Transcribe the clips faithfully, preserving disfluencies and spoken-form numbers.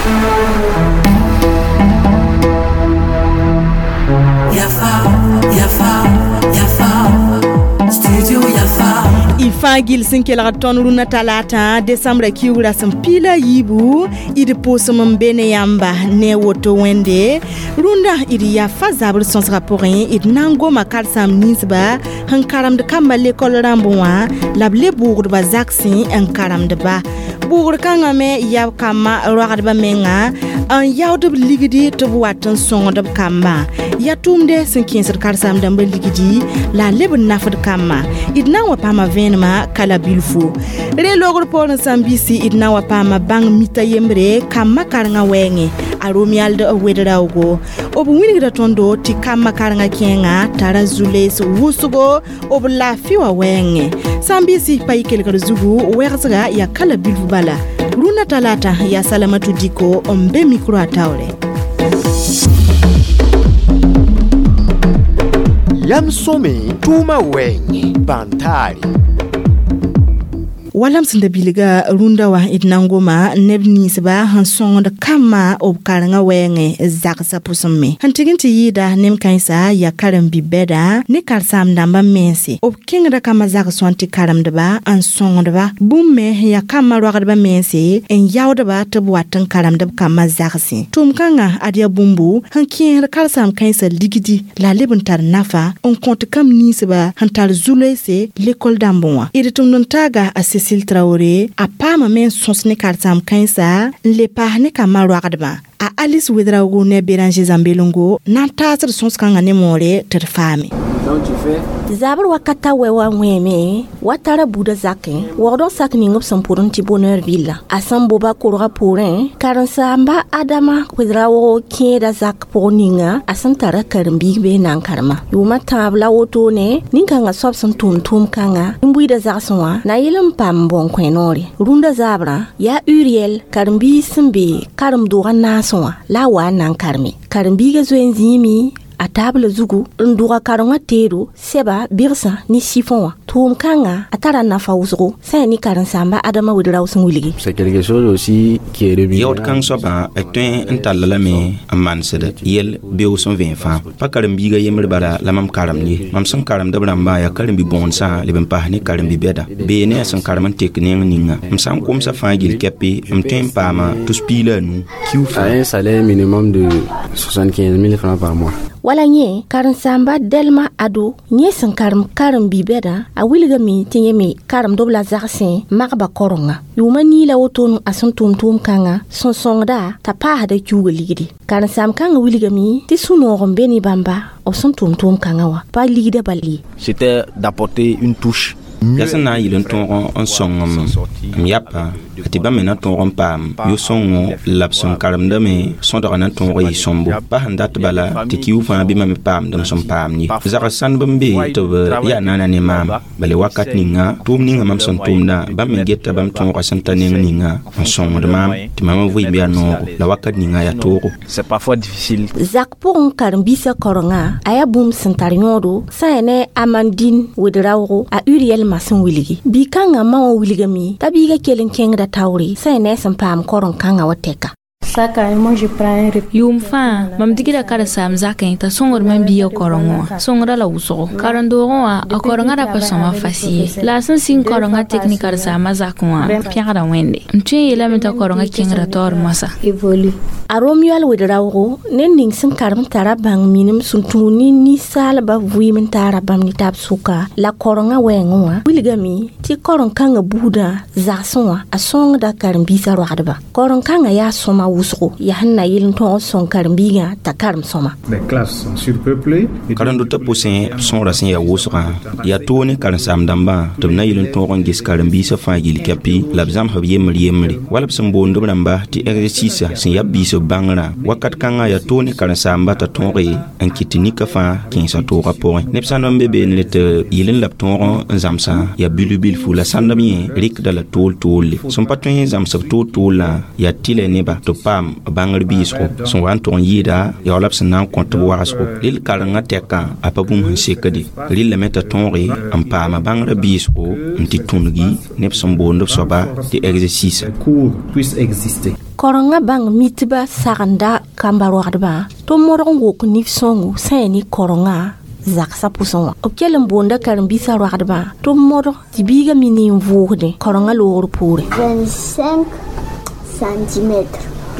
Ifagil sinkela ton runa talata Desembre kiura sampila yibu idi posum bene yamba ne woto wende runda idi ya fazabr sons raporin id nango makar sam nisba hankaram de kamba l'école rambouan lable bourg ba zaksi hankaram de ba bourg kanga me ya kama road ba menga an yawde ligidi to watan son de kamba ya tumde sinkin sir karsam de ligidi la leb nafad kama id nawa pama venma kala bilfu re logor pon sambisi idna wa pama bang mita yembre kama karanga wenge aromial de wedrawgo obu winigda tondo ti kama karanga kenga tara zules wusugo obu la fiwa wenge sambisi paikel kar zugu werzaga ya kala bilfu bala runa talata ya salamatu diko ombe mikro atawre Yam some tuma wenge bantari walam sinde biliga runda wa idnangoma nebni sba han sonda kama ob karanga wenge zaksa pusumme hantiginti yida nem kaisa ya karam bibeda ne karsam ndamba mensi ob kingra kama zaksonti karam deba an sonda ba bumme ya kama rogda mensi en yawda ba tabwatan karam deb kama zaksi tum kanga adia bumbu han kinra karsam kaisa ligidi la lebuntar nafa on compte kam nisba hantar zulese l'école d'ambonwa iditum nontaga asis Sil Traoré a pas ma main sonsne kartam kainsa le pa ne kama roadba a Alice Wedrago ne Béranger Zambelongo nan tasr sons kanga ne more ter fami donc tu fais Zabar wakata wewa mweme watara buda zake wordon sak ningop sampurun ti bonheur villa asam boba korora pourin karansamba adama Wedrago kieda zak poninga asam tara karambi be nan karma yuma tabla woto ne ninkanga sob san tum tum kanga imbuida zaksoa na yilam pam bon kwenori runda zabra ya Uriel karambi simbe karam do nasoa la wa nan karmi karambi ga zoenzimi a table zugu ndura karonga teru seba birsa ni sifon tum kanga atara na fawzgo sai ni karan samba adama Wedrago sun wiligi c'est quelque chose aussi qui est remis yot kang soba etwen entalla me amman seda yel bew son vingt fa pa karam biga yemre bara lamam karam ni mam son karam da bramba ya karam bi bonsa le ben pa ni karam bi beda be ne son karam teknen ninga mam sam kom sa fa gil kepi am tempa ma to spila nu kiu fa un salaire minimum de soixante-quinze mille francs par mois wala nye karan samba delma ado nye san karam karam bibeda a wilga mi tinye mi karam dobla zaksen magba koronga yuma ni la wotonu asan tum tum kanga son sonda ta pa hada kyuga ligidi karan sam kanga wilga mi ti suno rombe ni bamba o son tum tum kanga wa pa ligida bali c'était d'apporter une touche yasana yilin ton on songom yapa atiba mena ton pam yo songo lapson karamda me sondra na ton ri sombo pa handat bala te kiu fa bi me pam dam som pam ni zaka san bambe to ya nana ne mam bale wakat ninga tum ninga mam son tumda bam me getta bam ton ko santa ninga on songo de mam ti mam vui bi no la wakat ninga ya toro c'est parfois difficile zak pour karam bisa koronga aya bum santarnyodo saene Amandine Wedrago a Uriel masun wiligi bi kanga ma wiliga mi tabiga kelen kengra tawri sai ne san pam koron kanga wateka saka moi je prends yum fa mam digira kara sam zaken ta songor man biyo korongo songra la uso karando wa a koronga da pasama fasi la san sin koronga technical sa mazakwa piara wende mtwe yela meta koronga kengra tor masa évolue aromial Wedrago nen ning sin karam tara bang minim suntuni ni sala ba vuimen tara bam ni tab suka la koronga wenwa wiliga mi ti koron kanga buda zasonwa a song da karam bisa roadba koron kanga ya soma wusko ya hanna yilin ton son karam biga ta karam soma les classes sont surpeuplées karando ta posin son rasin ya wuska ya toni karam sam damba to na yilin ton gis karam bisa fa gil kapi labzam habiye mriyemri wala sambondo bramba ti exercice sin ya bisa bangra wakat kanga ya toni karam samba ta tonri en kitinika fa kin sa to rapport nepsano bebe net yilin lab ton zamsa ya bilubil fu la sandami rik dala tol tol son patron zamsa to tol la ya tile neba to pam bangar biisgo son wan ton yida ya lab san nan kont waasgo lil karanga teka apabum hun sekadi ril la meta tonri am pam bangar biisgo nti tungi nep son bondo soba di exercice cours puisse exister. Koronga bang mitba saranda kambarwadba to morongo ko nifsongo seni koronga zaksa pusonga o kelem bonda karam bisa radba to moro tibiga mini mvude koronga lor pure vingt-cinq centimètres.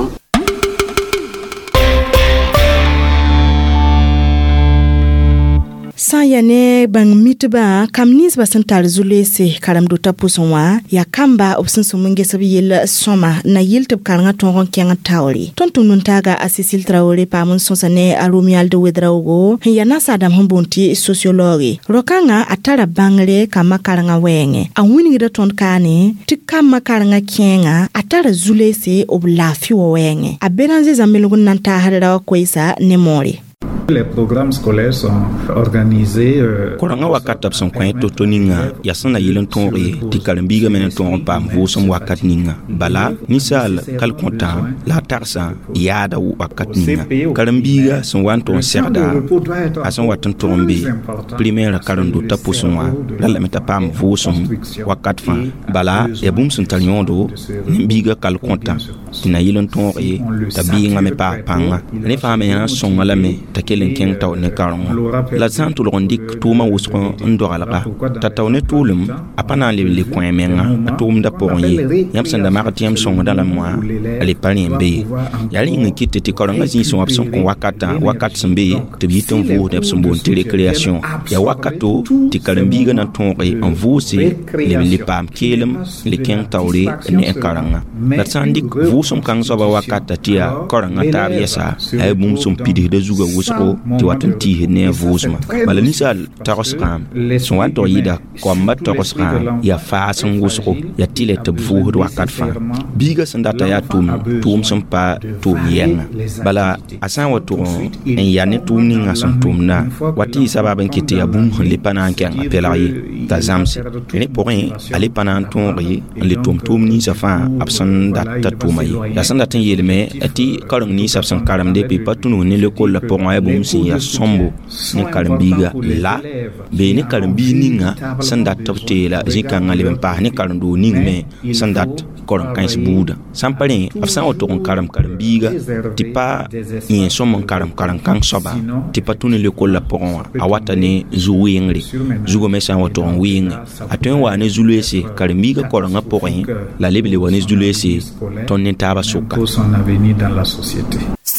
Sayane bang mitba kamnis basantar zulese karam do tapusonwa ya kamba obsin sumunge sabiyel soma na yiltub karanga tongon kenga tawli tontum nuntaga asisil trawole pamun sonsane arumial de wedraugo ya nasa adam humbunti sociologi rokanga atara bangle kama karanga wenge awini da ton kane tikama karanga kenga atara zulese oblafi wo wenge aberanze zamelugun nanta harada koisa nemori. Les programmes scolaires sont organisés. Euh, Koranga wakat ab son kwen toto ninga yasana yilen tonri ti kalambiga menen ton pam vo som wakat ninga bala misal kal kontan la tarsa yada wakat ninga kalambiga son wan ton serda ason watan tombe primaire kalando tapo son wa la meta pam vo som wakat fa bala e bum son taliondo nimbiga kal kontan tina yilen tonri tabinga me pa panga ne fa me son wala me takel ken taw ne karon la santu lo ndik tuma wusko ndoralaka tataw ne tulum apana le le coin menga tum da pornye yam sanda martiam son dans la moi ale pani mbe yali ngi tete karon ngasi son option kon wakata wakat sembe te biton vo de son bon télécréation ya wakato ti karambiga na tonre en vose le le pam kelem le ken tawre ne karanga la sandik vo som kan so ba wakata tia karanga tabiesa ay bum som pidi de zuga wusko ti watan ti ne vosma bala nisal taroskam son wato yida komba taroskam ya fasan wusko ya tile te vuhud wakat fa biga sandata ya tum tum som pa tum yenga bala asan wato en ya ne tum ninga son tum na wati sababan kiti ya bum le panan kan apelaye ta zamsi ne porin ale panan ton ri le tum tum ni sa fa absan data tumai ya sandata yelme ati karang ni sabsan karam de pe patunu ne le kol la porin ay bum si ya sombo ne karambiga la be ne karambi ninga sandat toptela jikanga le pa ne karando ningme sandat koran kan buda sampare afsan oto kon karam karambiga tipa yen somon karam karam kan soba tipa tunu le kol la poron awata ne zuwingri zugo mesa oto on wing atun wa ne zulese karambiga koran poron la lebele wa ne zulese ton ne taba soka son avenir dans la société.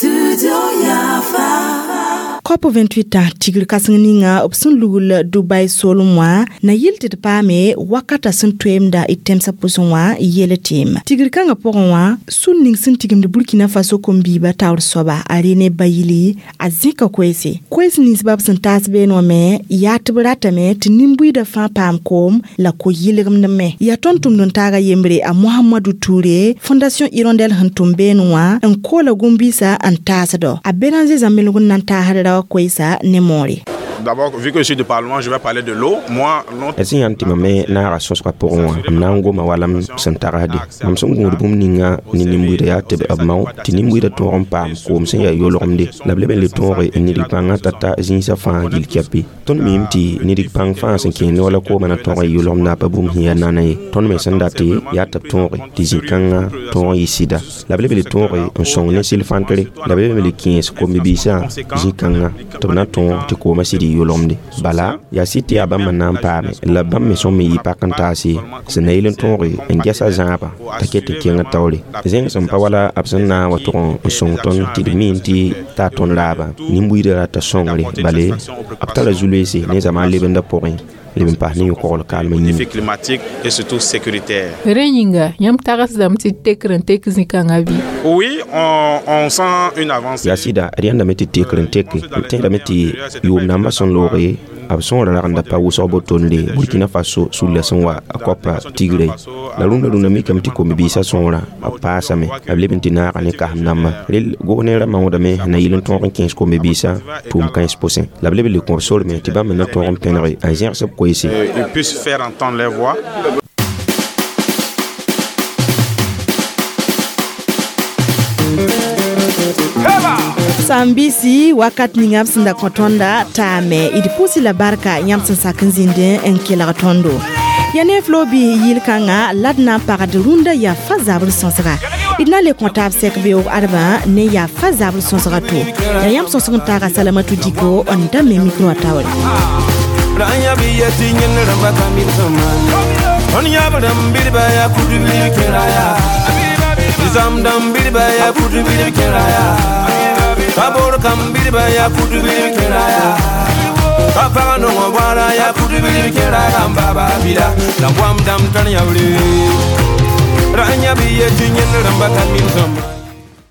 COP vingt-huit tigir kasnginga opsun lugul Dubai solumwa na yiltit pame wakata sun twemda itemsa pusonwa yele team tigir kanga poronwa sunning sun tigim de Burkina Faso kombiba tawr soba arene bayili azika kwese kwese ni sabab sun tasbe no me ya tibrata me tinimbu da fa pam kom la ko yilegam na me ya tontum don taga yembre a Muhammadu Touré Fondation Hirondelle Hantumbe noa en kola gumbisa an tasado a beranze zamelugun nan ta harada Koisa Nemori. D'abord, vu que je suis du Parlement, je vais parler de l'eau. Moi, non. Est-ce que tu m'as na rasos rapport moi? Nango ma walam santaradi. Am son ngur bum ninga ni nimbuida ya tebe abmaw. Ti nimbuida to rompam ko msen ya yolomde. La blebe le tore ni ripanga tata zinsa fa gil kiapi. Ton mimti ni ripang fa sen ken wala ko mana tore yolom na pa bum hiya nanaye. Ton me sandati ya tap tore ti zikanga to yisida. La blebe le tore on son ne silfantere. La blebe le quinze ko mibisa zikanga to na ton ti ko masidi yolomde bala ya siti abama nan pame la bam me son mi pakantasi senailen tonri en gesa zaba takete kenga tawli zen son pawala absana watron son ton ti minti ta ton laba nimbuira ta songri bale aptala zulesi ne zama lebenda porin leben pa ni ko le calme ni climatique et surtout sécuritaire. Reninga yam taras dam ti tekren teknika ngabi. Oui, on on sent une avance. Ya sida rien da meti tekren tek te da meti yum namba son lori abson la randa pa wuso botonle Burkina Faso sous la son wa akopa tigre la lunda lunda mi kam ti ko mi bisa sonra apasa me ableben tina ane ka namma rel gonera mawda me na yilon ton quinze ko mi bisa tum quinze pour cent la blebe le console me ti ba me na ton penre un zer sab ko ici ils puissent faire entendre leur voix. Sambisi wakat ningap sinda kotonda tame idi pusi la barka yam sin sakin zinde en kila tondo. Yane flobi yil kanga ladna parade runda ya fazabul sonsra. Idna le kontab sek be o arba ne ya fazabul sonsra to. Yam sonson taga salamatu diko on dame micro atawal. Ranya biya tinyin ramba kamil saman. On yabadam bilba ya kudu bil kiraya. Zam dam bilba ya kudu bil kiraya. Kabor kam bilba ya kudu bil kiraya. Papa no wala ya kudu bil kiraya baba bila. Dam wam dam tan yawli. Ranya biya tinyin ramba kamil saman.